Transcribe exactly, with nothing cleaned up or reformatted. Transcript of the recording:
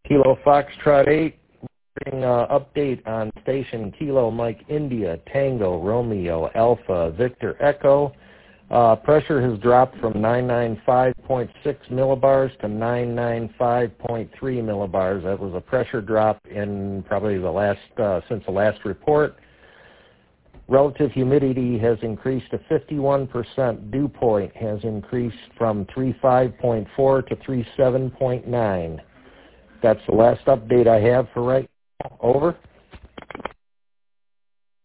Kilo Foxtrot eight, uh, update on station Kilo Mike India, Tango, Romeo, Alpha, Victor Echo. Uh, pressure has dropped from nine ninety-five point six millibars to nine ninety-five point three millibars. That was a pressure drop in probably the last, uh, since the last report. Relative humidity has increased to fifty-one percent. Dew point has increased from thirty-five point four to thirty-seven point nine. That's the last update I have for right now. Over.